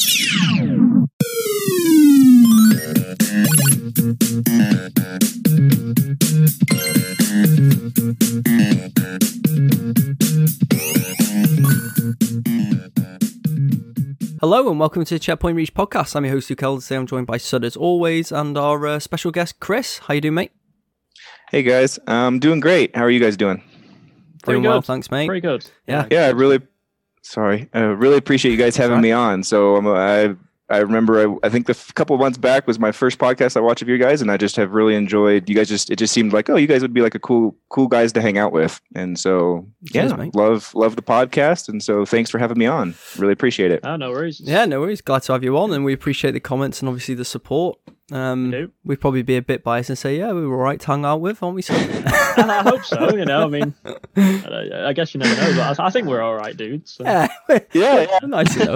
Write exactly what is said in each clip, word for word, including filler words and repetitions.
Hello and welcome to the Checkpoint Reach podcast. I'm your host, Luke Elder. Today I'm joined by Sud as always and our uh, special guest, Chris. How you doing, mate? Hey guys, I'm doing great. How are you guys doing? Doing well, thanks, mate. Pretty good. Yeah. Yeah, I really, sorry, I really appreciate you guys having Sorry. me on. So um, I I remember, I, I think the f- couple of months back was my first podcast I watched of you guys, and I just have really enjoyed, you guys just, it just seemed like, oh, you guys would be like a cool, cool guys to hang out with. And so, yeah, Cheers, mate. love, love the podcast. And so thanks for having me on. Really appreciate it. Oh, no worries. Yeah, no worries. Glad to have you on, and we appreciate the comments and obviously the support. Um, We do. We'd probably be a bit biased and say, yeah, we were all right to hang out with, aren't we, Sud? I hope so, you know, I mean, I, I guess you never know, but I, I think we're all right, dudes. So. yeah, Yeah, yeah. nice enough.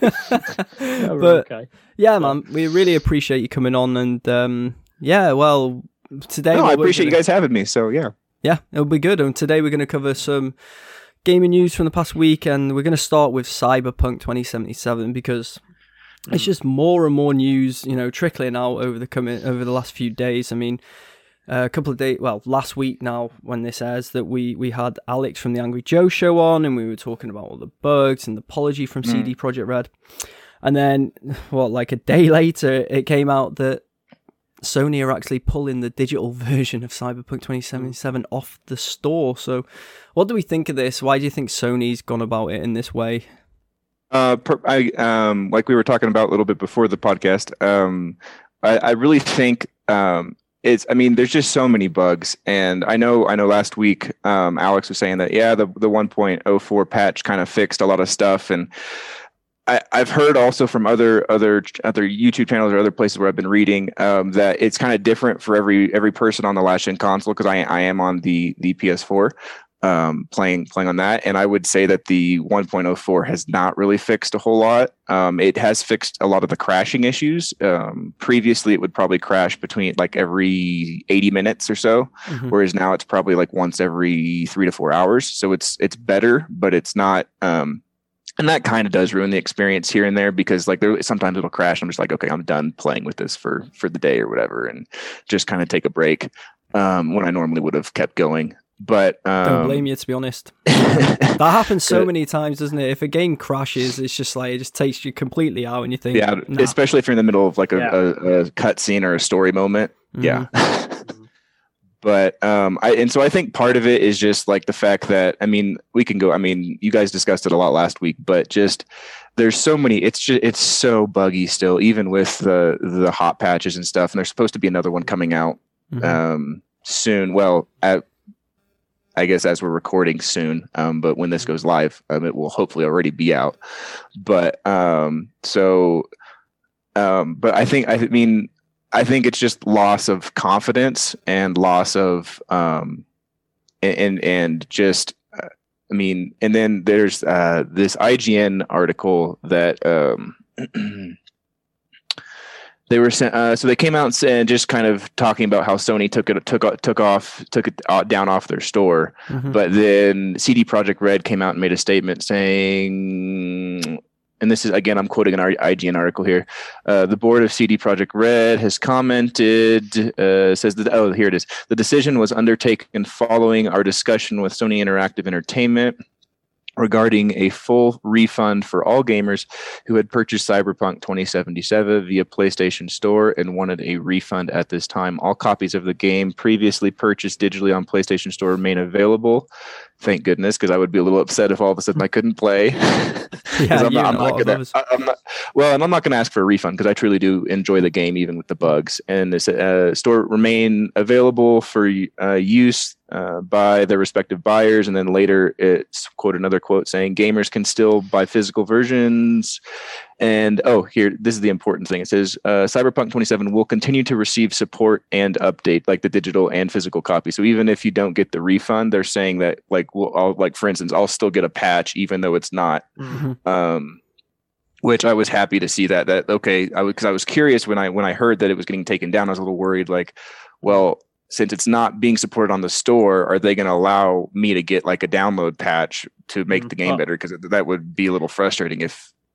Yeah, we're but okay. yeah, man, we really appreciate you coming on, and um, yeah, well, today No, what I we're appreciate you gonna- guys having me. So yeah. Yeah, it'll be good. And today we're going to cover some gaming news from the past week, and we're going to start with Cyberpunk twenty seventy-seven because it's just more and more news, you know, trickling out over the coming over the last few days. I mean, uh, a couple of days, well, last week now when this airs, that we we had Alex from the Angry Joe show on, and we were talking about all the bugs and the apology from C D Projekt Red, and then what, like a day later, it came out that Sony are actually pulling the digital version of Cyberpunk twenty seventy-seven off the store. So what do we think of this? Why do you think Sony's gone about it in this way? Uh, per, I um, like we were talking about a little bit before the podcast. Um, I, I really think um, it's. I mean, there's just so many bugs, and I know. I know. Last week, um, Alex was saying that yeah, the the one point oh four patch kind of fixed a lot of stuff, and I, I've heard also from other other other YouTube channels or other places where I've been reading um, that it's kind of different for every every person on the last-gen console, because I I am on the the P S four. Um, playing playing on that, and I would say that the one point oh four has not really fixed a whole lot. Um, it has fixed a lot of the crashing issues. Um, previously, it would probably crash between like every eighty minutes or so, Mm-hmm. whereas now it's probably like once every three to four hours. So it's it's better, but it's not. Um, and that kind of does ruin the experience here and there, because like there sometimes it'll crash. I'm just like, okay, I'm done playing with this for for the day or whatever, and just kind of take a break um, when I normally would have kept going. But um, Don't blame you, to be honest. That happens so Good. many times, doesn't it? If a game crashes, it's just like it just takes you completely out, and you think, Yeah, nah. especially if you're in the middle of like a, Yeah. a, a cut scene or a story moment. Mhm. Yeah. But um, I and so I think part of it is just like the fact that, I mean, we can go. I mean, you guys discussed it a lot last week, but just there's so many. It's just it's so buggy still, even with the the hot patches and stuff. And there's supposed to be another one coming out Mhm. um, soon. Well, at, I guess as we're recording soon, um, but when this goes live, um, it will hopefully already be out. But um, so, um, but I think I mean I think it's just loss of confidence and loss of um, and and just uh, I mean, and then there's uh, this I G N article that. Um, They were sent, uh, so they came out and said, just kind of talking about how Sony took it took took off took it down off their store, Mhm. but then C D Projekt Red came out and made a statement saying, and this is again I'm quoting an I G N article here. Uh, the board of C D Projekt Red has commented, uh, says that oh here it is. The decision was undertaken following our discussion with Sony Interactive Entertainment regarding a full refund for all gamers who had purchased Cyberpunk twenty seventy-seven via PlayStation Store and wanted a refund at this time. All copies of the game previously purchased digitally on PlayStation Store remain available. Thank goodness, because I would be a little upset if all of a sudden I couldn't play. Yeah, I'm you not, and I'm a lot not of gonna, others. I- I'm not, well, and I'm not going to ask for a refund because I truly do enjoy the game, even with the bugs. And this uh, store remain available for uh, use uh, by their respective buyers. And then later, it's quote another quote saying gamers can still buy physical versions. And oh, here, this is the important thing. It says uh, Cyberpunk twenty-seven will continue to receive support and update, like the digital and physical copy. So even if you don't get the refund, they're saying that, like, we'll, I'll, like for instance, I'll still get a patch even though it's not. Mhm. Um, which I was happy to see that. That okay, I because I was curious when I when I heard that it was getting taken down. I was a little worried, like, well, since it's not being supported on the store, are they going to allow me to get like a download patch to make Mhm. the game Oh. better? Because that would be a little frustrating if.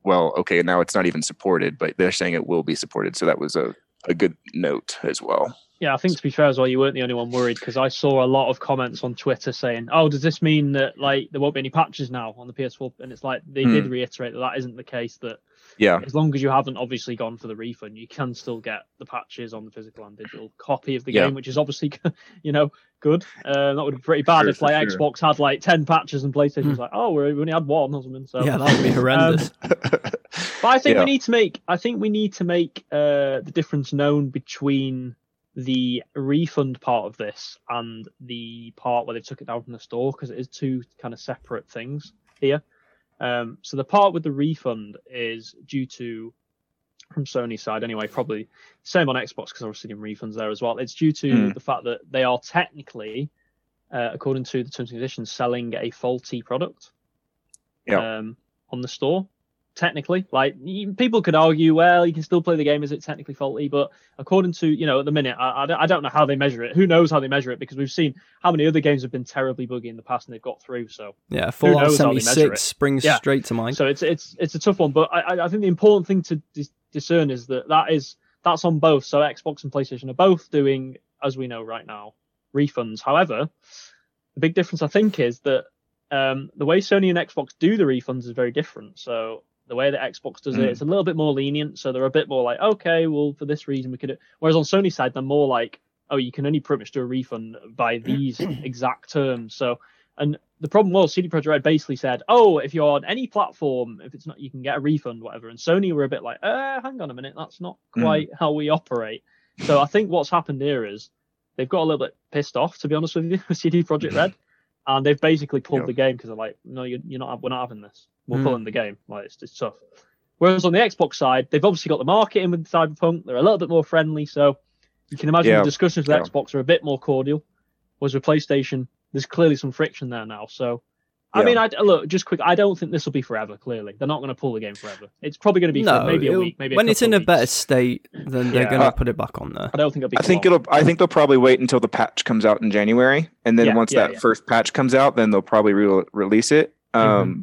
well, okay, now it's not even supported, but they're saying it will be supported. So that was a, a good note as well. Yeah, I think to be fair as well, you weren't the only one worried, because I saw a lot of comments on Twitter saying, "Oh, does this mean that like there won't be any patches now on the P S four?" And it's like they hmm. did reiterate that that isn't the case. That yeah, as long as you haven't obviously gone for the refund, you can still get the patches on the physical and digital copy of the yeah. game, which is obviously you know good. Uh, that would be pretty bad sure, if like sure. Xbox had like ten patches and PlayStation hmm. was like, "Oh, we only had one or something." So yeah, that would be horrendous. Um, but I think yeah. we need to make I think we need to make uh, the difference known between the refund part of this and the part where they took it down from the store, because it is two kind of separate things here. Um, so the part with the refund is due to, from Sony's side anyway, probably same on Xbox because obviously in refunds there as well. It's due to mm. the fact that they are technically, uh, according to the terms and conditions, selling a faulty product yep. um, on the store. Technically, like people could argue, well, you can still play the game. Is it technically faulty? But according to, you know, at the minute, I, I don't know how they measure it. Who knows how they measure it? Because we've seen how many other games have been terribly buggy in the past and they've got through. So yeah, Fallout seventy-six springs yeah. straight to mind. So it's it's it's a tough one. But I I think the important thing to dis- discern is that that is that's on both. So Xbox and PlayStation are both doing, as we know right now, refunds. However, the big difference I think is that um, the way Sony and Xbox do the refunds is very different. So the way that Xbox does mm. it, it's a little bit more lenient. So they're a bit more like, okay, well, for this reason we could. Whereas on Sony's side, they're more like, oh, you can only pretty much do a refund by these exact terms. So, and the problem was C D Projekt Red basically said, oh, if you're on any platform, if it's not, you can get a refund, whatever. And Sony were a bit like, uh, hang on a minute, that's not quite mm. how we operate. So I think what's happened here is they've got a little bit pissed off, to be honest with you, with C D Projekt Red. And they've basically pulled yep. the game because they're like, no, you're, you're not. We're not having this. We're mm. pulling the game. Like it's, it's tough. Whereas on the Xbox side, they've obviously got the marketing with Cyberpunk. They're a little bit more friendly, so you can imagine yeah. the discussions with yeah. Xbox are a bit more cordial. Whereas with PlayStation, there's clearly some friction there now. So, I yeah. mean, I look just quick. I don't think this will be forever. Clearly, they're not going to pull the game forever. It's probably going to be no, for maybe a week, maybe a when it's in a weeks. better state, then they're yeah. going to put it back on there. I don't think it'll be. I think long. it'll. I think they'll probably wait until the patch comes out in January, and then yeah, once yeah, that yeah. first patch comes out, then they'll probably re- release it. Um, mm-hmm.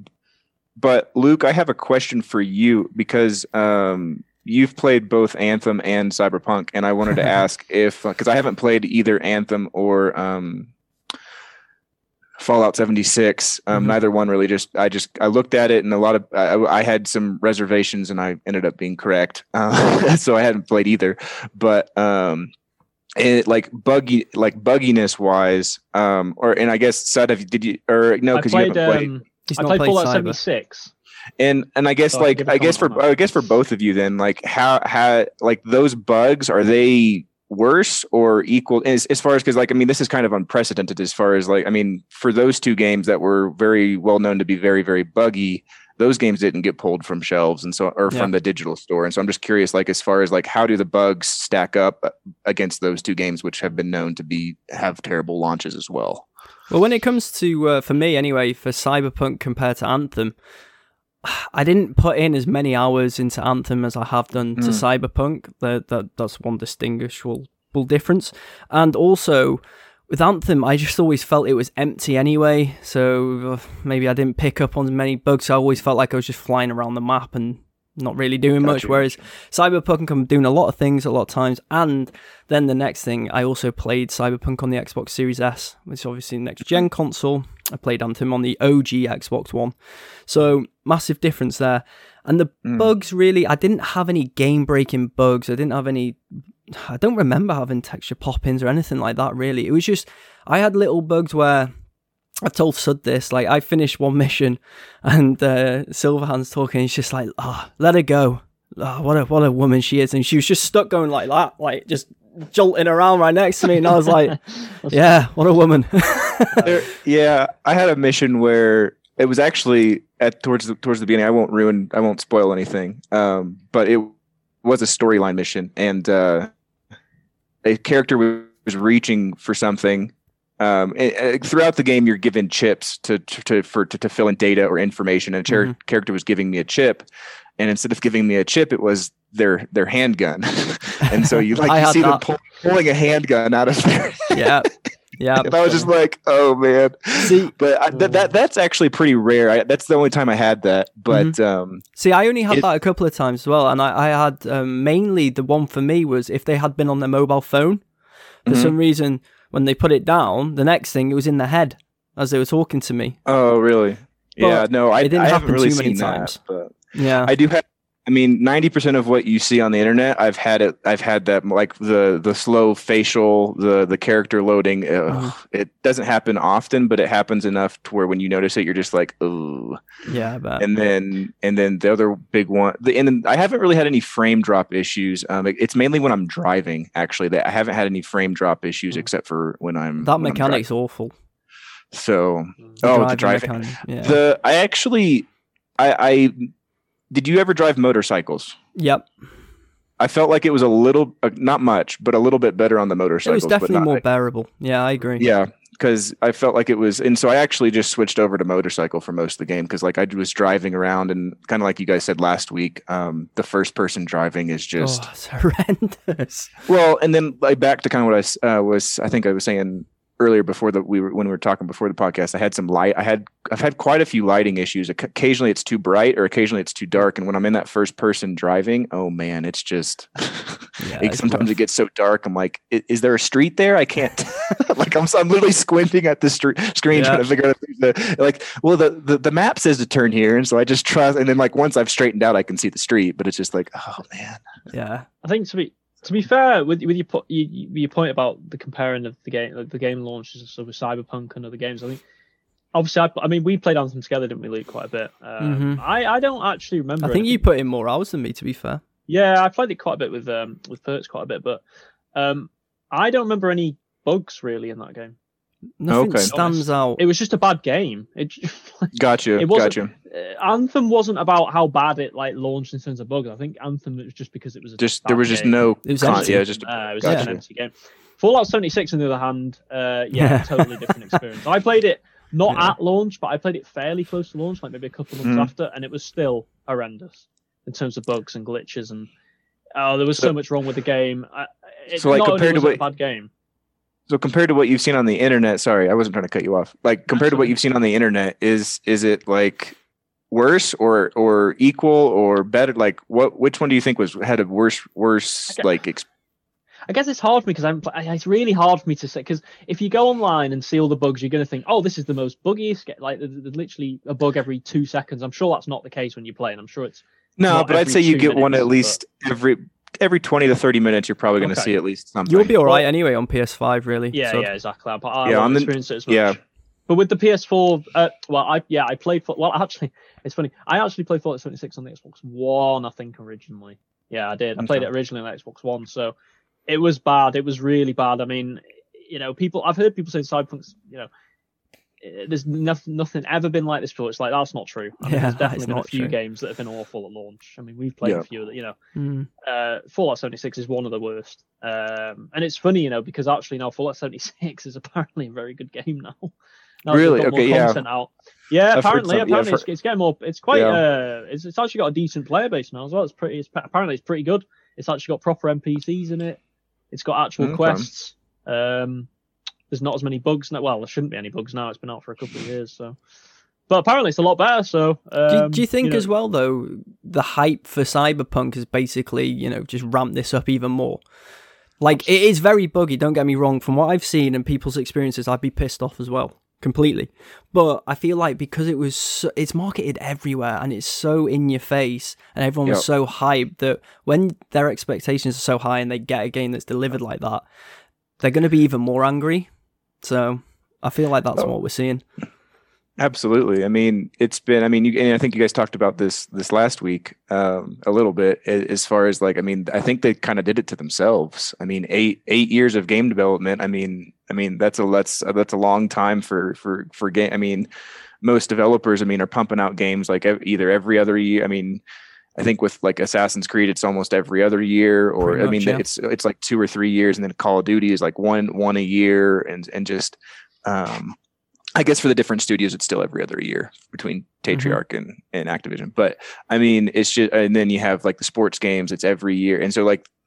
But Luke, I have a question for you because um, you've played both Anthem and Cyberpunk, and I wanted to ask if because I haven't played either Anthem or. Um, Fallout seventy-six. Um, mm-hmm. Neither one really. Just I just I looked at it, and a lot of I, I had some reservations, and I ended up being correct. Uh, so I hadn't played either. But um, it like buggy like bugginess wise, um, or and I guess Sud, have did you or no? Because you haven't played. Um, I played Fallout seventy-six. And and I guess so like I, I guess for I guess for both of you then like how how like those bugs are they worse or equal as, as far as because like I mean this is kind of unprecedented as far as like I mean for those two games that were very well known to be very very buggy, those games didn't get pulled from shelves and so or yeah. from the digital store, and so I'm just curious like as far as like how do the bugs stack up against those two games which have been known to be have terrible launches as well. Well, when it comes to uh, for me anyway, for Cyberpunk compared to Anthem, I didn't put in as many hours into Anthem as I have done to mm. Cyberpunk. That, that that's one distinguishable difference. And also, with Anthem, I just always felt it was empty anyway. So uh, maybe I didn't pick up on as many bugs. I always felt like I was just flying around the map and not really doing Got much. You. Whereas Cyberpunk, I'm doing a lot of things a lot of times. And then the next thing, I also played Cyberpunk on the Xbox Series S, which is obviously the next gen console. I played Anthem on the O G Xbox One. So massive difference there. And the mm. bugs really, I didn't have any game-breaking bugs. I didn't have any, I don't remember having texture pop-ins or anything like that really. It was just, I had little bugs where, I told Sud this, like I finished one mission and uh, Silverhand's talking, he's just like, oh, let her go. Oh, what a what a woman she is. And she was just stuck going like that, like just jolting around right next to me. And I was like, yeah, what a woman. there, yeah, I had a mission where it was actually at towards the, towards the beginning. I won't ruin, I won't spoil anything. Um, but it was a storyline mission, and uh, a character was reaching for something. Um, and, and throughout the game, you're given chips to to for to, to fill in data or information. And a char- mm-hmm. character was giving me a chip, and instead of giving me a chip, it was their their handgun. And so you like you see that. them pull, pulling a handgun out of there. Yeah. Yeah, and I was just like, oh man. See, but I, th- that that's actually pretty rare. I, that's the only time I had that. But mm-hmm. um, see, I only had it, that a couple of times as well, and I, I had um, mainly the one for me was if they had been on their mobile phone for mm-hmm. some reason. When they put it down, the next thing it was in the head as they were talking to me. Oh, really? But yeah, no, I, it didn't I happen haven't really too many seen times. That, but yeah, I do have. I mean, ninety percent of what you see on the internet, I've had it. I've had that, like the the slow facial, the the character loading. Mm-hmm. Ugh, it doesn't happen often, but it happens enough to where when you notice it, you're just like, oh. Yeah, I bet. And then and then the other big one, the, and then I haven't really had any frame drop issues. Um, it, it's mainly when I'm driving. Actually, that I haven't had any frame drop issues except for when I'm that when mechanic's I'm awful. So, the oh, driving the driving. Mechanic, yeah. The I actually, I, I did you ever drive motorcycles? Yep. I felt like it was a little, uh, not much, but a little bit better on the motorcycles. It was definitely but not, more bearable. Yeah, I agree. Yeah, because I felt like it was, and so I actually just switched over to motorcycle for most of the game because, like, I was driving around, and kind of like you guys said last week, um, the first person driving is just oh, it's horrendous. Well, and then like back to kind of what I uh, was, I think I was saying earlier before that we were when we were talking before the podcast. I had some light. I had I've had quite a few lighting issues. Occasionally it's too bright, or occasionally it's too dark. And when I'm in that first person driving, oh man, it's just yeah, it, it's sometimes rough. It gets so dark. I'm like, is, is there a street there? I can't. like I'm I'm literally squinting at the street screen yeah. trying to figure out if the like. Well, the, the the map says to turn here, and so I just trust. And then like once I've straightened out, I can see the street. But it's just like, oh man. Yeah, I think to be. To be fair, with with your, you, your point about the comparing of the game, the game launches and stuff with Cyberpunk and other games, I think obviously, I, I mean, we played Anthem together, didn't we, Luke, quite a bit. Um, mm-hmm. I, I don't actually remember. I think anything. you put in more hours than me, to be fair. Yeah, I played it quite a bit with um with Perks quite a bit, but um I don't remember any bugs really in that game. Nothing okay. stands out. It was just a bad game. It gotcha. It wasn't, gotcha. Uh, Anthem wasn't about how bad it like launched in terms of bugs. I think Anthem was just because it was a just there was game. just no. It was con- empty. yeah, just a, uh, it was gotcha. just an empty game. Fallout seventy-six, on the other hand, uh, yeah, totally different experience. I played it not yeah. at launch, but I played it fairly close to launch, like maybe a couple of months mm. after, and it was still horrendous in terms of bugs and glitches, and oh, there was so, so much wrong with the game. I, it, so, like not compared only to was it what a bad game. So compared to what you've seen on the internet, sorry, I wasn't trying to cut you off. Like compared to what you've seen on the internet, is is it like worse or or equal or better? Like what? Which one do you think was had a worse worse Okay. like? Ex- I guess it's hard for me because I'm. It's really hard for me to say because if you go online and see all the bugs, you're going to think, "Oh, this is the most buggiest." Like there's literally a bug every two seconds. I'm sure that's not the case when you play, and I'm sure it's no, not but I'd every say you two get one minutes, at least every every twenty to thirty minutes. You're probably going to Okay. see at least something. You'll be all right Well- anyway on P S five, really. Yeah, So- yeah, exactly. I, I Yeah, won't on the- experience it as much. yeah. But with the P S four, uh, well, I yeah, I played for. Well, actually, it's funny. I actually played Fallout seventy-six on the Xbox One, I think originally. Yeah, I did. I played Okay. it originally on the Xbox One, so it was bad. It was really bad. I mean, you know, people. I've heard people say Cyberpunk's. You know, eh, there's nothing, nothing ever been like this before. It's like that's not true. I mean, Yeah, there's that definitely is been a not few true. games that have been awful at launch. I mean, we've played Yeah. a few that you know. Mm. Uh, Fallout seventy-six is one of the worst. Um, and it's funny, you know, because actually now Fallout seventy-six is apparently a very good game now. Now they've Really? got more Okay, yeah. content out. Yeah, I've heard apparently, some- yeah, apparently I've it's, it's getting more. It's quite. Yeah. Uh, it's, it's actually got a decent player base now as well. It's pretty. It's apparently it's pretty good. It's actually got proper N P Cs in it. It's got actual Okay. quests. Um, there's not as many bugs now. Well, there shouldn't be any bugs now. It's been out for a couple of years, so. But apparently it's a lot better. So. Um, Do, you- do you think know, as well, though, the hype for Cyberpunk has basically, you know, just ramped this up even more? Like, it is very buggy, don't get me wrong. From what I've seen and people's experiences, I'd be pissed off as well, completely. But I feel like because it was, so, it's marketed everywhere and it's so in your face and everyone was Yep. so hyped that when their expectations are so high and they get a game that's delivered like that, they're going to be even more angry. So I feel like that's Oh. what we're seeing. Absolutely. I mean, it's been. I mean, you, and I think you guys talked about this this last week um, a little bit. a- As far as like, I mean, I think they kind of did it to themselves. I mean, eight eight years of game development. I mean, I mean that's a that's that's a long time for for for game. I mean, most developers, I mean, are pumping out games like ev- either every other year. I mean, I think with like Assassin's Creed, it's almost every other year, or Pretty I much, mean, yeah. it's it's like two or three years, and then Call of Duty is like one one a year, and and just. Um, I guess for the different studios, it's still every other year between Tatriarch and, and Activision. But I mean, it's just, and then you have like the sports games, it's every year. And so like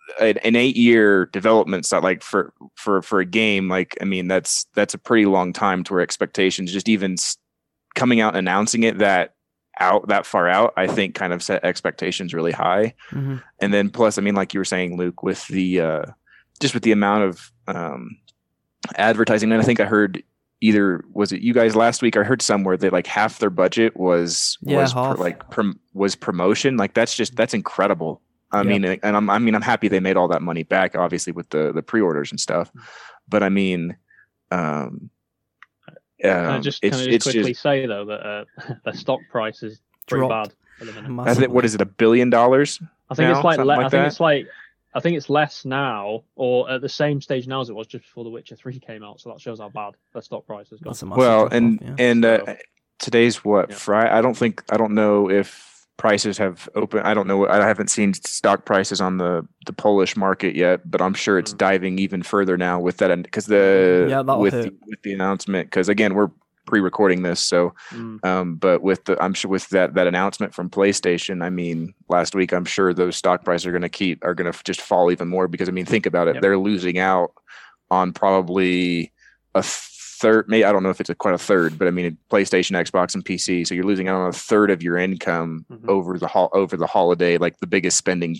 an, an eight year development stuff like for for for a game. Like I mean, that's that's a pretty long time to where expectations just even coming out and announcing it that out that far out, I think kind of set expectations really high. Mm-hmm. And then plus, I mean, like you were saying, Luke, with the uh, just with the amount of um, advertising, and I think I heard either was it you guys last week? I heard somewhere that like half their budget was yeah, was pr- like prom- was promotion. Like that's just that's incredible. I yep. mean, and I'm I mean I'm happy they made all that money back, obviously with the the pre-orders and stuff. But I mean, um, Um, can I just, can it's, I just it's quickly just, say though that uh, the stock price is pretty dropped. bad at the minute. I think what is it a billion dollars? I think now? it's like, le- like I think that? it's like I think it's less now or at the same stage now as it was just before The Witcher three came out. So that shows how bad the stock price has gone. Well, and off, yeah. and uh, so, today's what yeah. Friday? I don't think I don't know if prices have opened. I don't know. I haven't seen stock prices on the, the Polish market yet, but I'm sure it's mm. diving even further now with that because the yeah, with the, with the announcement. Because again, we're pre-recording this, so mm. um, but with the I'm sure with that that announcement from PlayStation, I mean, last week, I'm sure those stock prices are going to keep are going to just fall even more because I mean, think about it, yep. they're losing out on probably a third. Maybe I don't know if it's a, quite a third, but I mean, PlayStation, Xbox, and P C. So you're losing out on a third of your income mm-hmm. over the ho- over the holiday, like the biggest spending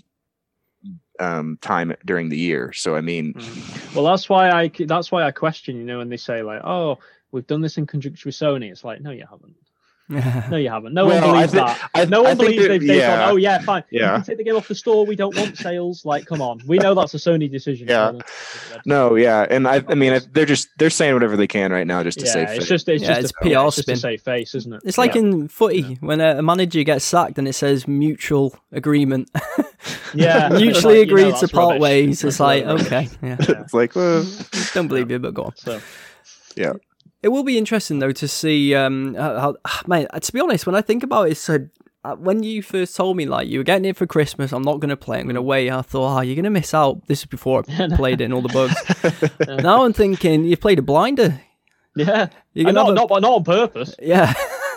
um time during the year. So I mean, mm. well, that's why I that's why I question. You know, when they say like, oh, we've done this in conjunction with Sony. It's like, no, you haven't. No, you haven't. No well, one believes I think, that. I, no one I believes they've, they've yeah. gone, oh, yeah, fine. Yeah. We can take the game off the store. We don't want sales. Like, come on. We know that's a Sony decision. Yeah. No, yeah. And I I mean, they're just, they're saying whatever they can right now just to yeah, save it's face. Just, it's yeah, just it's a, P R it's spin. Just a safe face, isn't it? It's like yeah. in footy, yeah. when a manager gets sacked and it says mutual agreement. Yeah. Mutually like, agreed you know, to part rubbish. ways. That's It's like, rubbish. okay. Yeah. Yeah. It's like, well, don't believe you, but go on. So, yeah. It will be interesting though to see. Um, how, how man, to be honest, when I think about it, so uh, when you first told me like you were getting it for Christmas, I'm not going to play. I'm going to wait. I thought, oh, you're going to miss out. This is before I played it and all the bugs. Now I'm thinking you played a blinder. Yeah, you're gonna not, a, not not on purpose. Yeah.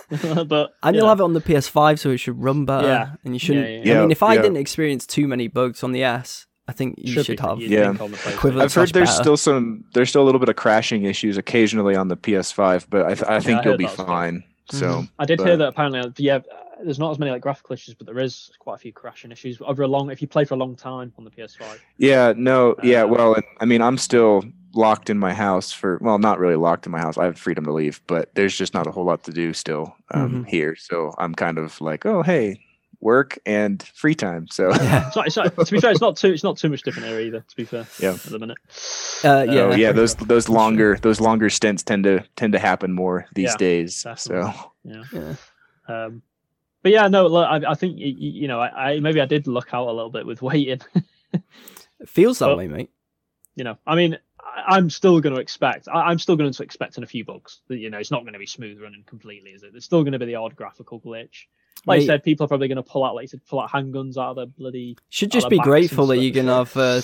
But and yeah. you'll have it on the P S five, so it should run better. Yeah. And you shouldn't. Yeah, yeah. I mean, if I yeah. didn't experience too many bugs on the S, I think you should, should have be, yeah. equivalent. I've heard there's better. still some there's still a little bit of crashing issues occasionally on the P S five, but I, th- I think yeah, I you'll be fine. fine. So mm-hmm. I did but, hear that apparently, yeah, there's not as many like graphical issues, but there is quite a few crashing issues over a long. If you play for a long time on the P S five. Yeah, no, yeah. Um, well, I mean, I'm still locked in my house for well, not really locked in my house. I have freedom to leave, but there's just not a whole lot to do still um, mm-hmm. here. So I'm kind of like, oh, hey. Work and free time. So yeah. it's not, it's not, to be fair, it's not too it's not too much different here either. To be fair, yeah. At the minute, uh, yeah, oh, yeah. Those those longer those longer stints tend to tend to happen more these yeah, days. definitely. So yeah, yeah. Um, but yeah, no. Look, I, I think you, you know, I, I maybe I did luck out a little bit with waiting. It feels that but, way, mate. You know, I mean, I, I'm still going to expect. I, I'm still going to expect in a few bugs. That, you know, it's not going to be smooth running completely, is it? There's still going to be the odd graphical glitch. Like I said, people are probably going to pull out, like you said, pull out handguns out of their bloody. Should just be grateful that you can have uh,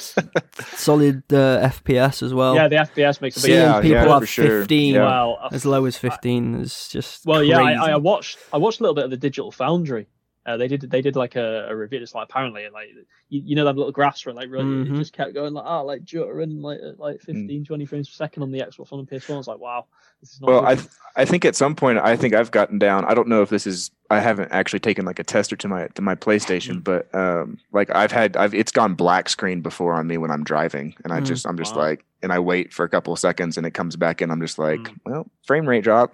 solid uh, F P S as well. Yeah, the F P S makes a big. Seeing yeah, people yeah, have sure. fifteen, yeah. well, as low as fifteen is just. Well, crazy. yeah, I, I watched. I watched a little bit of the Digital Foundry. Uh, they did. They did like a, a review. It's like apparently, like you, you know, that little graphs where like really mm-hmm. it just kept going like ah, oh, like juttering like at like fifteen, mm. twenty frames per second on the Xbox One and P S one. I was like, wow, this is not. Well, good. I th- I think at some point I think I've gotten down. I don't know if this is. I haven't actually taken like a tester to my to my PlayStation, but um, like I've had I've it's gone black screen before on me when I'm driving, and I just I'm just wow. like, and I wait for a couple of seconds, and it comes back, and I'm just like, mm. well, frame rate drop.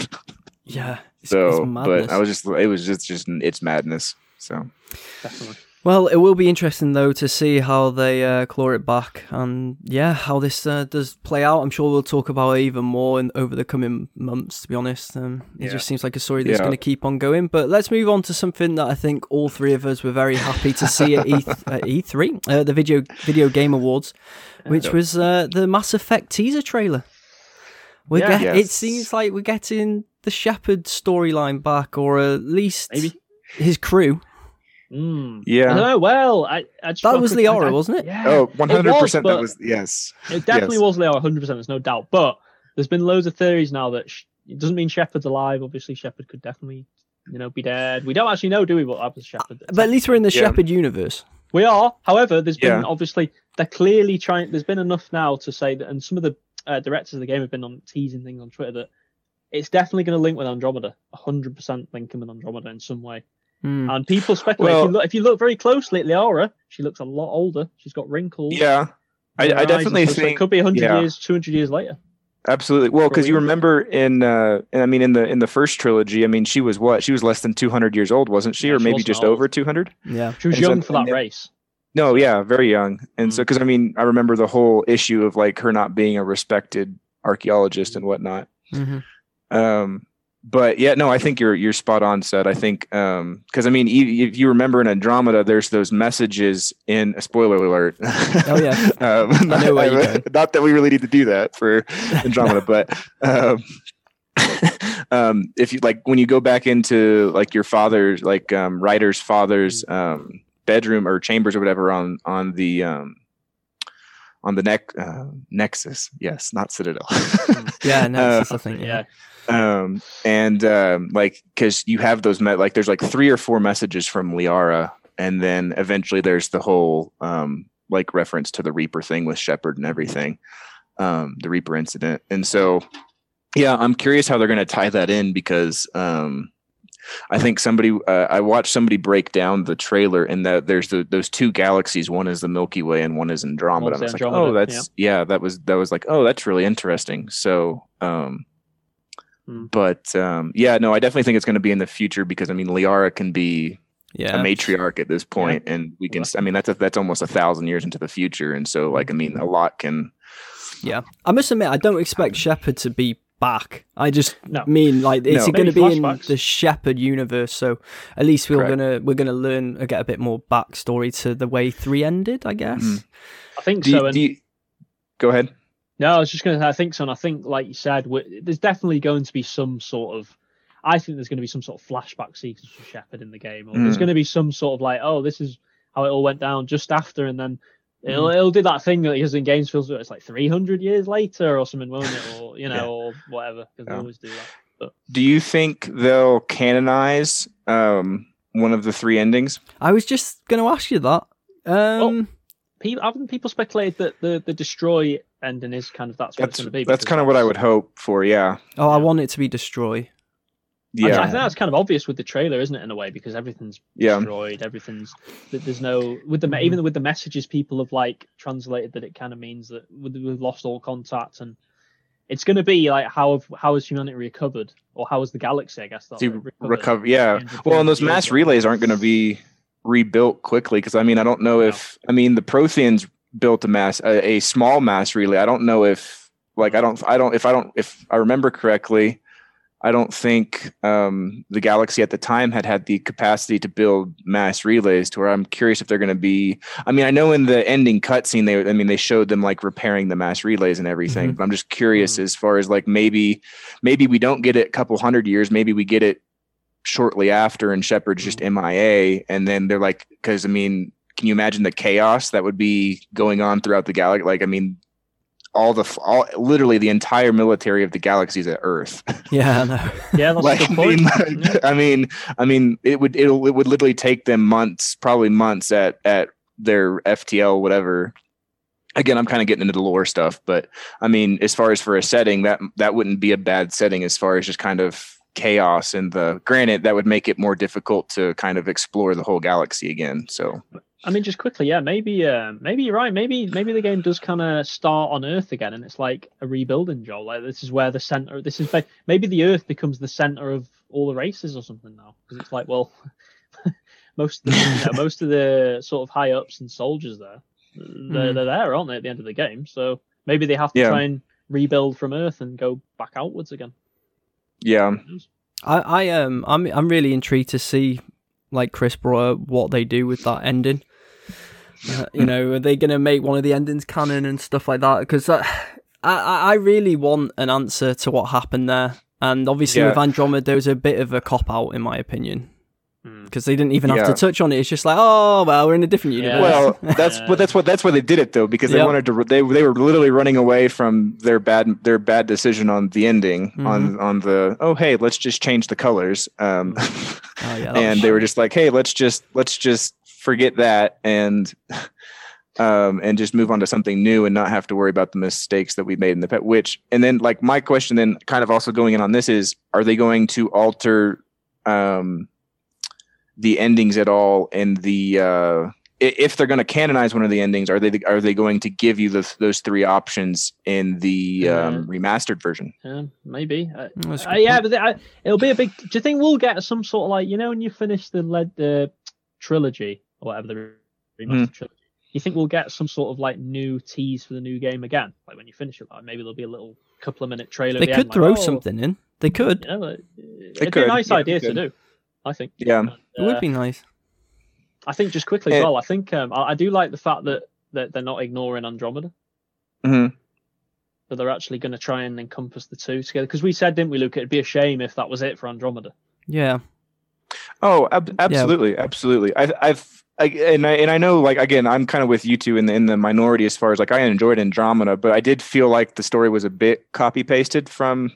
Yeah. It's, so, it's but I was just it was just just it's madness. So, definitely. Well, it will be interesting though to see how they uh, claw it back, and yeah, how this uh, does play out. I'm sure we'll talk about it even more in, over the coming months. To be honest, um, it yeah. just seems like a story that's yeah. going to keep on going. But let's move on to something that I think all three of us were very happy to see at, e- at E three, uh, the video video game awards, which was uh, the Mass Effect teaser trailer. We Yeah. get, Yes. It seems like we're getting the Shepard storyline back, or at least Maybe. his crew. Mm. Yeah. I don't know. Well, I, I just That was quick, Liara, I, I, wasn't it? Yeah. Oh, one hundred percent It was, that was yes. It definitely yes. was Liara, one hundred percent. There's no doubt. But there's been loads of theories now that sh- it doesn't mean Shepard's alive. Obviously, Shepard could definitely, you know, be dead. We don't actually know, do we? What happens to Shepard? But at least we're in the Yeah. Shepard universe. We are. However, there's been Yeah. obviously they're clearly trying. There's been enough now to say that, and some of the uh, directors of the game have been on teasing things on Twitter that it's definitely going to link with Andromeda. one hundred percent linking with Andromeda in some way. Hmm. And people speculate. Well- if, you look, if you look very closely at Liara, she looks a lot older. She's got wrinkles. Yeah, I, in her I eyes definitely and stuff, so think it could be one hundred yeah. years, two hundred years later. Absolutely. Well, because you Brilliant. remember in, uh, and I mean, in the in the first trilogy, I mean, she was what? She was less than two hundred years old, wasn't she, Yeah, or she maybe wasn't just old. over two hundred? Yeah. She was And so- young for that and then- race. No, yeah, very young. And so, Mm. because I mean, I remember the whole issue of like her not being a respected archaeologist and whatnot. hmm Um, but yeah, no, I think you're you're spot on, Seth. I think um, because I mean, e- if you remember in Andromeda, there's those messages in a spoiler alert. Oh, yeah. um, I not, know where you're going. not that we really need to do that for Andromeda, but um, um, if you like when you go back into like your father's, like um, Ryder's father's um, bedroom or chambers or whatever on on the um, on the neck uh, Nexus, yes, not Citadel. Yeah, no, Uh, that's the thing. Yeah. Yeah. um and um like because you have those met like there's like three or four messages from Liara, and then eventually there's the whole um like reference to the Reaper thing with Shepard and everything, um the Reaper incident. And so yeah, I'm curious how they're going to tie that in, because um I think somebody uh, I watched somebody break down the trailer, and that there's the, those two galaxies. One is the Milky Way and one is Andromeda. One's And I was like, Andromeda, oh, that's yeah. that was that was like, oh, that's really interesting. So um Hmm. but um yeah, no, I definitely think it's going to be in the future, because I mean, Liara can be Yeah. a matriarch at this point, and we can I mean that's a, that's almost a thousand years into the future, and so like I mean a lot can Yeah. I must admit, I don't expect Shepard to be back. I just No. mean like it's No. going to Maybe be in flashbacks. the Shepard universe, so at least we're Correct. gonna we're gonna learn uh, get a bit more backstory to the way three ended, I guess. Mhm. I think do so. you, And do you, go ahead. no, I was just going to say, I think so. And I think, like you said, we- there's definitely going to be some sort of, I think there's going to be some sort of flashback sequence for Shepard in the game. Or there's Mm. going to be some sort of like, oh, this is how it all went down just after. And then it'll, it'll do that thing that it does in games, feels it's like three hundred years later or something, won't it? Or, you know, Yeah. or whatever. Because Yeah. they always do that. But Do you think they'll canonize um one of the three endings? I was just going to ask you that. Um, people, haven't people speculated that the, the destroy ending is kind of that's what That's it's going to be? that's because kind of what I would hope for. Yeah, oh, I want it to be destroy. I, mean, yeah, I think that's kind of obvious with the trailer, isn't it? In a way, because everything's Yeah. destroyed, everything's th- there's no with the even with the messages people have like translated that it kind of means that we- we've lost all contact, and it's going to be like how have, how has humanity recovered, or how has the galaxy? I guess that's to recovered. recover. Yeah, three hundred, well, and those four hundred mass years relays aren't going to be rebuilt quickly, because I mean, I don't know No. if I mean the Protheans built a mass a, a small mass relay. I don't know if like I don't I don't if I don't if I remember correctly. I don't think um, the Galaxy at the time had had the capacity to build mass relays, to where I'm curious if they're going to be. I mean, I know in the ending cutscene, they, I mean, they showed them like repairing the mass relays and everything. Mhm. But I'm just curious Mhm. as far as like maybe, maybe we don't get it a couple hundred years. Maybe we get it shortly after, and Shepard's just M I A, and then they're like, because I mean, can you imagine the chaos that would be going on throughout the galaxy? Like, I mean. All the all literally the entire military of the galaxy is at Earth. Yeah, I know. Yeah, that's like, a I good point. mean, Yeah. I mean, I mean, it would it'll, it would literally take them months, probably months at at their F T L, whatever. Again, I'm kind of getting into the lore stuff, but I mean, as far as for a setting, that that wouldn't be a bad setting as far as just kind of chaos. And the granted, that would make it more difficult to kind of explore the whole galaxy again. So I mean, just quickly, yeah, maybe, uh, maybe you're right. Maybe, maybe the game does kind of start on Earth again, and it's like a rebuilding job. Like this is where the center. This is maybe the Earth becomes the center of all the races or something now, because it's like, well, most of the, you know, most of the sort of high ups and soldiers there, they're, Mm. they're there, aren't they, at the end of the game? So maybe they have to Yeah. try and rebuild from Earth and go back outwards again. yeah, I, I um, I'm, I'm really intrigued to see, like Chris brought up, what they do with that ending. Uh, you know, are they going to make one of the endings canon and stuff like that? Because uh, I, I really want an answer to what happened there. And obviously, Yeah. with Andromeda, there was a bit of a cop out, in my opinion, Hmm. because they didn't even have Yeah. to touch on it. It's just like, oh well, we're in a different Yeah. universe. well, that's but that's what that's why they did it though, because they Yep. wanted to. They they were literally running away from their bad their bad decision on the ending on on the oh hey let's just change the colors. Um, Oh, yeah, that and was they were shit. just like, hey, let's just let's just forget that and um, and just move on to something new and not have to worry about the mistakes that we made in the past. Which, and then like my question then kind of also going in on this is, are they going to alter um, the endings at all in the, uh, if they're going to canonize one of the endings, are they are they going to give you the, those three options in the um, remastered version? Yeah, maybe. Uh, uh, yeah, but uh, it'll be a big. Do you think we'll get some sort of like, you know, when you finish the led the trilogy or whatever the remastered mm. trilogy? You think we'll get some sort of like new tease for the new game again? Like when you finish it, like maybe there'll be a little couple of minute trailer. They could end, throw like, oh, something in. They could. You know, it, it'd they be could. a nice yeah, idea to do. I think. Yeah, and, uh, it would be nice. I think just quickly as well, I think um, I, I do like the fact that, that they're not ignoring Andromeda. Mm-hmm. That they're actually going to try and encompass the two together. Because we said, didn't we, Luke, it'd be a shame if that was it for Andromeda. Yeah. Oh, ab- absolutely, yeah. absolutely. I, I've I, and I and I know, like, again, I'm kind of with you two in the in the minority as far as like I enjoyed Andromeda, but I did feel like the story was a bit copy pasted from.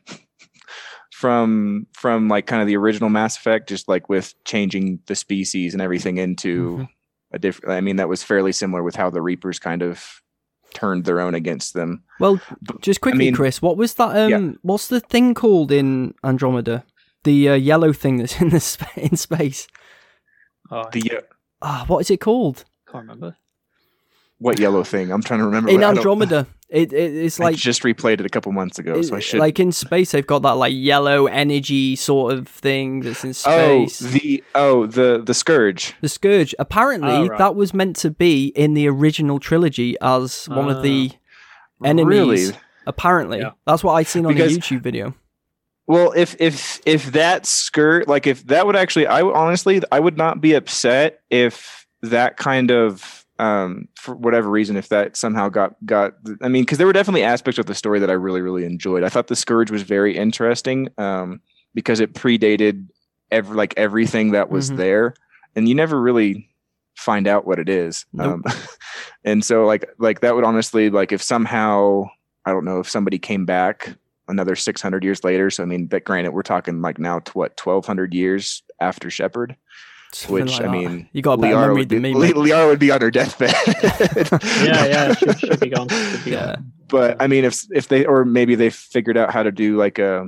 from from like kind of the original Mass Effect, just like with changing the species and everything into mm-hmm. a different. I mean, that was fairly similar with how the Reapers kind of turned their own against them. Well, just quickly, I mean, Chris, what was that? Um, yeah. What's the thing called in Andromeda? The uh, yellow thing that's in the sp- in space. Oh, the uh, ah, what is it called? Can't remember. What yellow thing? I'm trying to remember. In Andromeda, it, it it's like I just replayed it a couple months ago, it, so I should. Like in space, they've got that like yellow energy sort of thing that's in space. Oh, the oh the the Scourge. The Scourge. Apparently, oh, right. that was meant to be in the original trilogy as one uh, of the enemies. Really? Apparently, yeah. That's what I seen on because, a YouTube video. Well, if if if that skirt, like if that would actually, I honestly, I would not be upset if that kind of. Um, for whatever reason, if that somehow got, got, I mean, cause there were definitely aspects of the story that I really, really enjoyed. I thought the Scourge was very interesting, um, because it predated every, like everything that was mm-hmm. there, and you never really find out what it is. Nope. Um, and so like, like that would honestly, like if somehow, I don't know if somebody came back another six hundred years later. So, I mean, that granted, we're talking like now to what, twelve hundred years after Shepard. Something Which like I mean, you got a better Liara memory would be, than me. Li- Liara would be on her deathbed. yeah, yeah, should, should be gone. Should be yeah, gone. But I mean, if if they or maybe they figured out how to do like a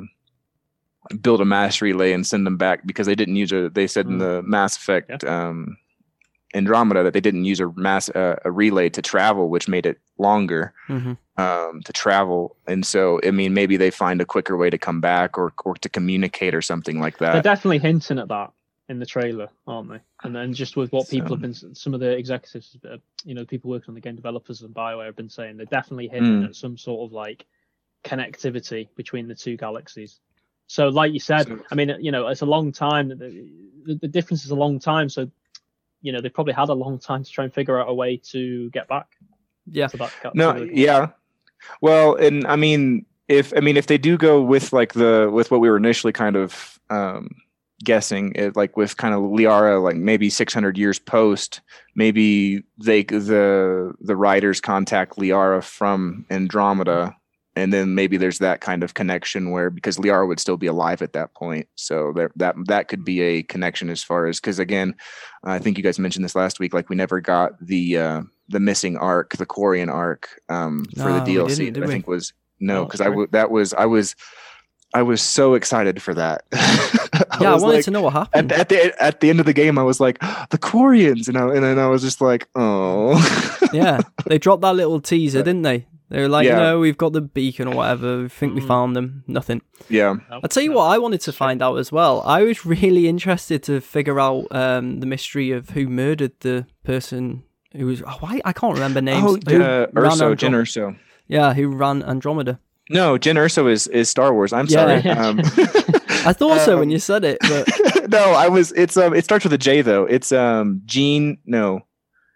build a mass relay and send them back because they didn't use a. They said mm. in the Mass Effect yeah. um, Andromeda that they didn't use a mass uh, a relay to travel, which made it longer mm-hmm. um, to travel. And so, I mean, maybe they find a quicker way to come back or or to communicate or something like that. They're definitely hinting at that in the trailer, aren't they? And then just with what people so. have been, some of the executives, uh, you know, people working on the game developers and BioWare have been saying, they're definitely hinting mm. at some sort of like connectivity between the two galaxies. So, like you said, so, I mean, you know, it's a long time. The, the, the difference is a long time. So, you know, they probably had a long time to try and figure out a way to get back. Yeah. To that, no. to the, yeah. Well, and I mean, if I mean, if they do go with like the with what we were initially kind of. Um, guessing it like with kind of Liara, like maybe six hundred years post, maybe they the the writers contact Liara from Andromeda, and then maybe there's that kind of connection where because Liara would still be alive at that point, so there, that that could be a connection as far as because again, I think you guys mentioned this last week, like we never got the uh, the missing arc, the Quarian arc um, for no, the D L C. Did I we? think was no because oh, I w- that was I was. I was so excited for that. I yeah, I wanted like, to know what happened. At, at the at the end of the game, I was like, the Quarians, and I, and then I was just like, oh. Yeah, they dropped that little teaser, yeah. didn't they? They were like, yeah. no, we've got the beacon or whatever. We think mm. we found them. Nothing. Yeah. I'll tell you what I wanted to find out as well. I was really interested to figure out um, the mystery of who murdered the person who was... Oh, I, I can't remember names. Oh, uh, Urso, Jyn Urso. Yeah, who ran Andromeda. No, Jyn Urso is, is Star Wars. I'm sorry. Yeah. Um, I thought so um, when you said it, but no, I was. It's um. It starts with a J though. It's um. Jean. No.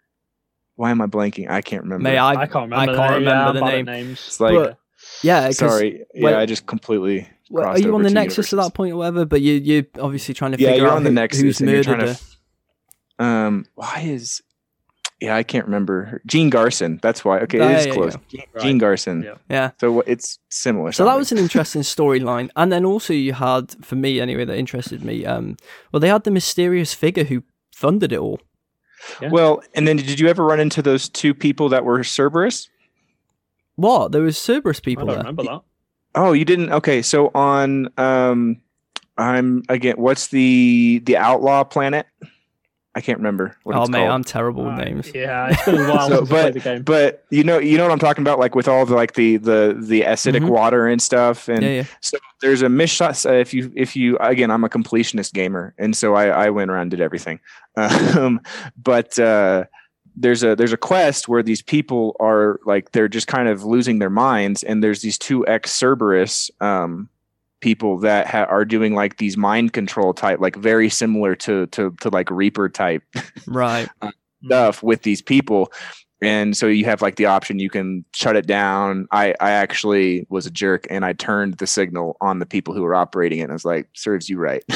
Why am I blanking? I can't remember. May I? I can't remember. I can't the, remember yeah, the name. Names. It's like. But, yeah. Sorry. Well, yeah, I just completely. Well, are you on the Nexus at that point or whatever? But you you're obviously trying to yeah, figure you're out on the who, Nexus who's and you're murdered trying to. Um. Why is. Yeah, I can't remember her. Jean Garson. That's why. Okay, ah, it is yeah, close. yeah. Jean, Jean Garson. Yeah. yeah. So it's similar. So that was an interesting storyline, and then also you had, for me anyway, that interested me. Um, well, they had the mysterious figure who funded it all. Yeah. Well, and then did you ever run into those two people that were Cerberus? What? There was Cerberus I people don't there. remember that. Oh, you didn't? Okay, so on um I'm again what's the the outlaw planet? I can't remember what Oh it's mate, called. I'm terrible with Uh, names. Yeah, it's been a while So, since I played the game. But you know, you know what I'm talking about, like with all the like the the the acidic Mhm. water and stuff. And Yeah, yeah. so there's a miss shot. Uh, if you if you again, I'm a completionist gamer, and so I I went around and did everything. Um, but uh, there's a there's a quest where these people are like they're just kind of losing their minds, and there's these two ex Cerberus um people that ha- are doing like these mind control type, like very similar to to to like Reaper type Right. stuff with these people. And so you have like the option, you can shut it down. I, I actually was a jerk and I turned the signal on the people who were operating it. And I was like, serves you right.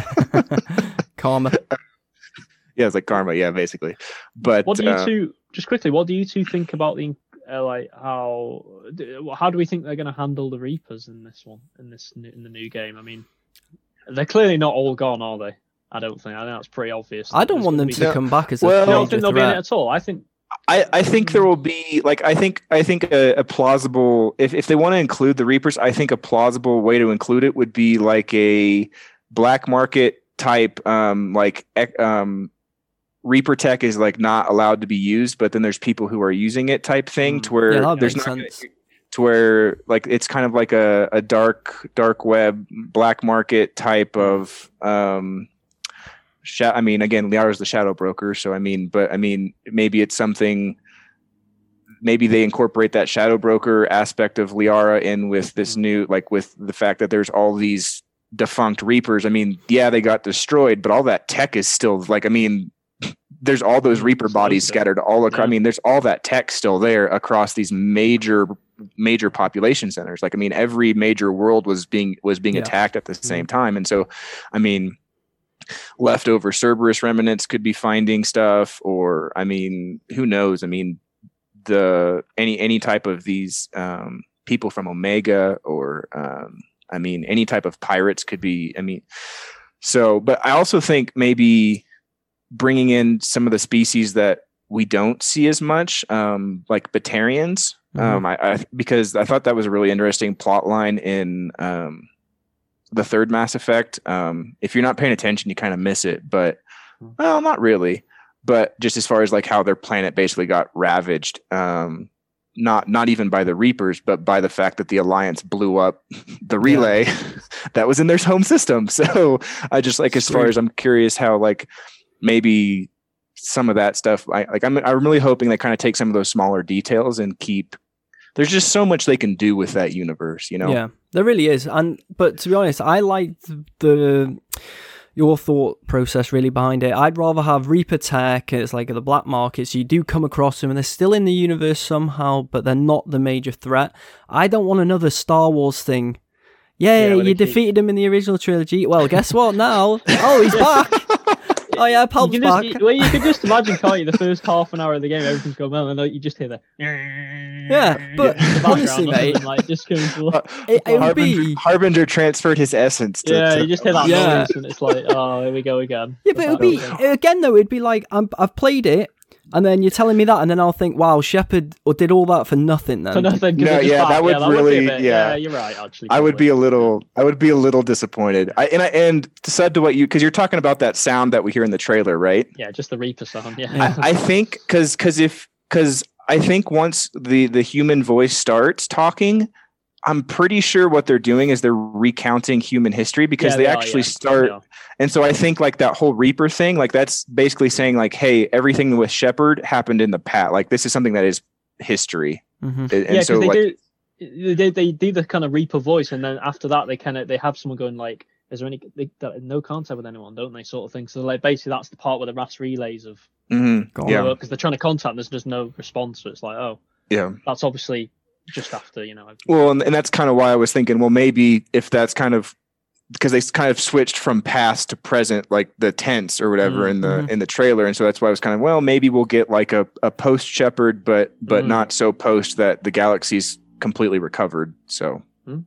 Karma. Yeah, it's like karma. Yeah, basically. But What do you uh, two just quickly? What do you two think about the uh, like how how do we think they're going to handle the Reapers in this one in this new- in the new game? I mean, they're clearly not all gone, are they? I don't think. I think that's pretty obvious. I don't There's want gonna them be- to No. come back as a Well- I don't major think they'll be in it threat. at all. I think I, I think there will be like I think I think a, a plausible if, if they want to include the Reapers, I think a plausible way to include it would be like a black market type um like ec- um Reaper tech is like not allowed to be used, but then there's people who are using it type thing Mm. to where Yeah, that there's makes not sense. to where like it's kind of like a, a dark dark web black market type of um sha- I mean again Liara's the shadow broker, so I mean but I mean maybe it's something maybe they incorporate that shadow broker aspect of Liara in with this new like with the fact that there's all these defunct Reapers. I mean, yeah, they got destroyed, but all that tech is still like I mean there's all those Reaper bodies scattered all across. Yeah. I mean, there's all that tech still there across these major, major population centers. Like, I mean, every major world was being was being Yeah. attacked at the same time, and so, I mean, leftover Cerberus remnants could be finding stuff, or I mean, who knows? I mean, the any any type of these um, people from Omega, or um, I mean, any type of pirates could be. I mean, so, but I also think maybe bringing in some of the species that we don't see as much, um, like Batarians, Mhm. um, I, I because I thought that was a really interesting plot line in um, the third Mass Effect. Um, if you're not paying attention, you kind of miss it, but well, not really. But just as far as like how their planet basically got ravaged, um, not not even by the Reapers, but by the fact that the Alliance blew up the relay that was in their home system. So I just like as far Sweet. as I'm curious how like maybe some of that stuff I like I'm I'm really hoping they kind of take some of those smaller details and keep there's just so much they can do with that universe, you know. Yeah, there really is. And but to be honest, I liked the your thought process really behind it. I'd rather have Reaper tech. It's like the black markets. You do come across them, and they're still in the universe somehow, but they're not the major threat. I don't want another Star Wars thing. Yeah, Yeah, where you they keep- defeated him in the original trilogy. Well, guess what now? Oh, he's back. Oh yeah, You Palp's can back. just, well, you can just imagine, can't you? The first half an hour of the game, everything's going well, and then you just hear the Yeah, but in the background honestly, or mate, something, like just comes to Uh, It, it would Harbinger, be. Harbinger transferred his essence to, yeah, to- you just hear that Yeah. noise, and it's like, oh, here we go again. Yeah, but it would be again though. It'd be like I'm, I've played it, and then you're telling me that, and then I'll think, wow, Shepard or did all that for nothing. Then For nothing. 'cause No, they're just yeah, back. that would yeah, be a really- bit- yeah. you're right. Actually, I would probably. be a little I would be a little disappointed. I and I and said to what you because you're talking about that sound that we hear in the trailer, right? Yeah, just the Reaper sound. Yeah. Yeah. I, I think because because if because I think once the the human voice starts talking, I'm pretty sure what they're doing is they're recounting human history because Yeah, they, they are, actually yeah. start. They are. And so I think like that whole Reaper thing, like that's basically saying like, hey, everything with Shepard happened in the past. Like this is something that is history. Mhm. And, yeah, and because so they like do. They, they do the kind of Reaper voice, and then after that, they kind of they have someone going like, "Is there any they, they- no contact with anyone?" Don't they? Sort of thing. So like basically, that's the part where the mass relays of mhm, Go on. yeah, because they're trying to contact. And there's just no response. So it's like, oh, yeah. that's obviously just after you know. Well, and, and that's kind of why I was thinking, well, maybe if that's kind of because they kind of switched from past to present, like the tense or whatever in the Mhm. in the trailer, and so that's why I was kind of well, maybe we'll get like a, a post Shepard, but but Mm. not so post that the galaxy's completely recovered. So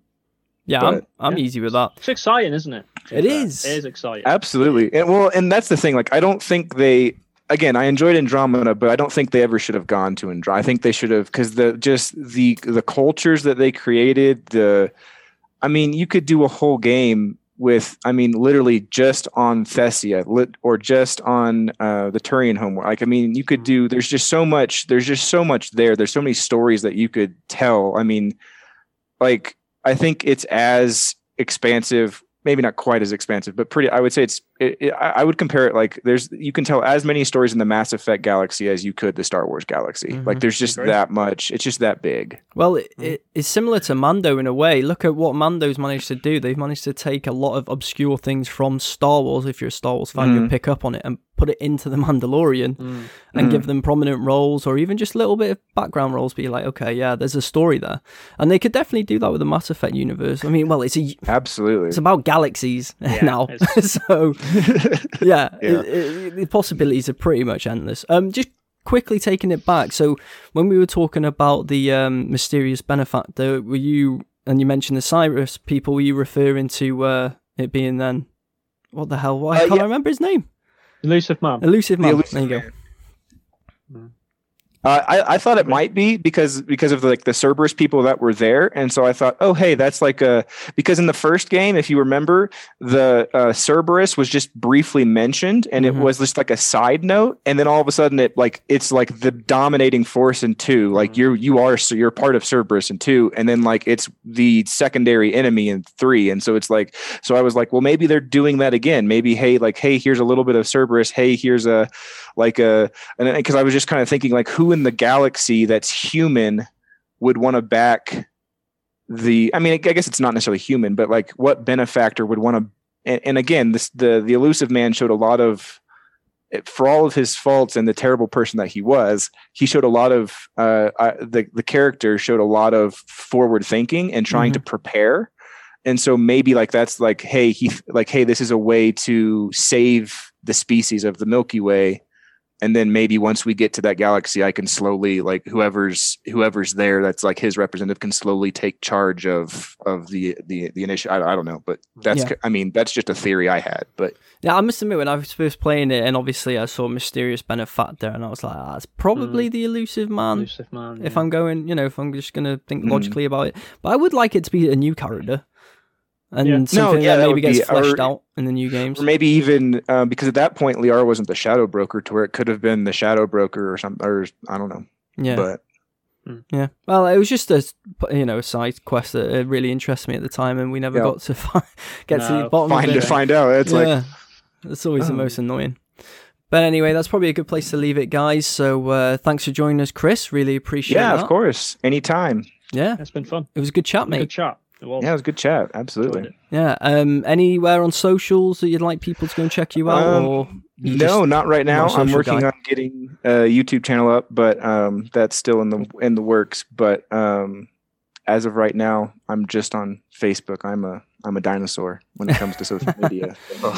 Yeah, I'm, But- I'm yeah. easy with that. It's exciting, isn't it? To be It fair. is. It is exciting. absolutely, and well, and that's the thing. Like, I don't think they. again, I enjoyed Andromeda, but I don't think they ever should have gone to Andromeda. I think they should have, because the just the the cultures that they created. The, I mean, you could do a whole game with, I mean, literally just on Thessia, lit, or just on uh, the Turian homeworld. Like, I mean, you could do. There's just so much. There's just so much there. There's so many stories that you could tell. I mean, like, I think it's as expansive. Maybe not quite as expansive, but pretty. I would say it's. It, it, I would compare it like there's. You can tell as many stories in the Mass Effect galaxy as you could the Star Wars galaxy. Mm-hmm. Like there's just Great. that much. It's just that big. Well, it, it, it's similar to Mando in a way. Look at what Mando's managed to do. They've managed to take a lot of obscure things from Star Wars. If you're a Star Wars fan, mm-hmm. you'll pick up on it and put it into the Mandalorian mm. and mm. give them prominent roles, or even just a little bit of background roles. But you're like, okay, yeah, there's a story there, and they could definitely do that with the Mass Effect universe. I mean, well, it's a absolutely. It's about galaxies yeah, now, so yeah, yeah. It, it, the possibilities are pretty much endless. Um, just quickly taking it back. So when we were talking about the um, mysterious benefactor, were you and you mentioned the Cyrus people? Were you referring to uh, it being then? What the hell? What? I uh, can't yeah. remember his name. Elusive Man. Elusive Man. The elusive there you man. go. Mm. Uh, I, I thought it might be because because of the, like the Cerberus people that were there, and so I thought, oh hey, that's like a because in the first game, if you remember, the uh, Cerberus was just briefly mentioned, and mm-hmm. it was just like a side note, and then all of a sudden, it like it's like the dominating force in two, like mm-hmm. you're you are so you're part of Cerberus in two, and then like it's the secondary enemy in three, and so it's like so I was like, well, maybe they're doing that again, maybe hey like hey here's a little bit of Cerberus, hey here's a like a and because I was just kind of thinking like who in the galaxy that's human would want to back the I mean I guess it's not necessarily human, but like what benefactor would want to and, and again this the the Elusive Man showed a lot of, for all of his faults and the terrible person that he was, he showed a lot of uh I, the the character showed a lot of forward thinking and trying mm-hmm. to prepare. And so maybe like that's like hey he like hey this is a way to save the species of the Milky Way. And then maybe once we get to that galaxy, I can slowly like whoever's whoever's there that's like his representative can slowly take charge of of the the the initiative. I, I don't know, but that's yeah. I mean that's just a theory I had. But yeah, I must admit when I was first playing it, and obviously I saw Mysterious Benefactor, and I was like, ah, it's probably mm. the Elusive Man. Elusive Man. Yeah. If I'm going, you know, if I'm just gonna think mm. logically about it, but I would like it to be a new character. And yeah. something no, yeah, that maybe that gets be, fleshed or, out in the new games. Or maybe even, uh, because at that point, Liara wasn't the Shadow Broker to where it could have been the Shadow Broker or something, or I don't know. Yeah. But, yeah. Well, it was just a, you know, a side quest that really interested me at the time, and we never yeah. got to find, get no, to the bottom find of it. to find out. It's yeah. like... It's always oh. the most annoying. But anyway, that's probably a good place to leave it, guys. So uh, thanks for joining us, Chris. Really appreciate it. Yeah, that. of course. Anytime. Yeah. It's been fun. It was a good chat, mate. Good chat. Well, yeah, it was a good chat. Absolutely. Yeah. Um, anywhere on socials that you'd like people to go and check you out? Um, or you no, not right now. I'm working guy? on getting a YouTube channel up, but um, that's still in the in the works. But um, as of right now, I'm just on Facebook. I'm a I'm a dinosaur when it comes to social media.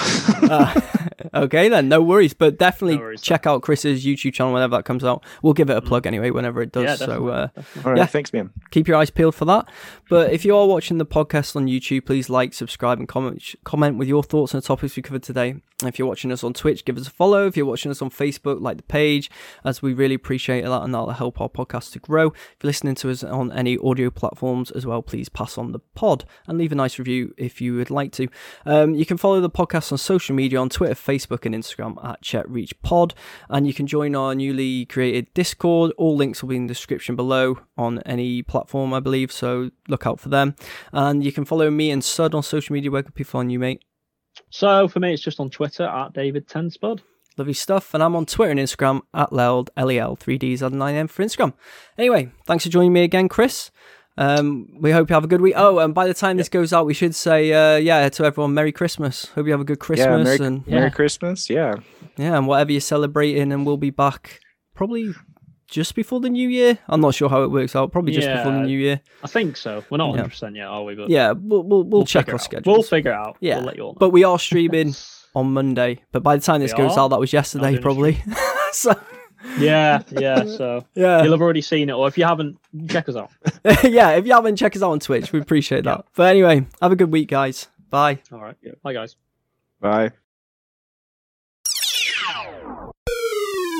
uh, okay, then no worries. But definitely no worries, check out Chris's YouTube channel whenever that comes out. We'll give it a plug anyway whenever it does. Yeah, so, uh, all right, yeah, thanks, man. Keep your eyes peeled for that. But if you are watching the podcast on YouTube, please like, subscribe, and comment. Comment with your thoughts on the topics we covered today. And if you're watching us on Twitch, give us a follow. If you're watching us on Facebook, like the page, as we really appreciate that, and that'll help our podcast to grow. If you're listening to us on any audio platforms as well, please pass on the pod and leave a nice review if you would like to. Um, you can follow the podcast on social media on Twitter, Facebook, and Instagram at ChetReachPod, and you can join our newly created Discord. All links will be in the description below on any platform, I believe, so look out for them. And you can follow me and Sud on social media. Where can people find you, mate? So for me, it's just on Twitter at David ten Spud. Lovely stuff. And I'm on Twitter and Instagram at Leld, L E L, three Ds and nine M for Instagram. Anyway, thanks for joining me again, Chris. Um, we hope you have a good week. Oh, and by the time yep. this goes out, we should say, uh, yeah, to everyone, Merry Christmas. Hope you have a good Christmas. Yeah, Merry, and Merry yeah. Christmas, yeah. Yeah, and whatever you're celebrating, and we'll be back probably just before the new year. I'm not sure how it works out. Probably just yeah, before the new year. I think so. We're not one hundred percent yeah. yet, are we? But yeah, we'll, we'll, we'll, we'll check our schedule. We'll figure it out. Yeah, we'll let you all know. But we are streaming on Monday. But by the time this we goes are? out, that was yesterday, probably. so... Yeah, yeah, so yeah. you'll have already seen it, or if you haven't, check us out. Yeah, if you haven't, check us out on Twitch. We appreciate that. Yeah. But anyway, have a good week, guys. Bye. All right. Yeah. Bye, guys. Bye.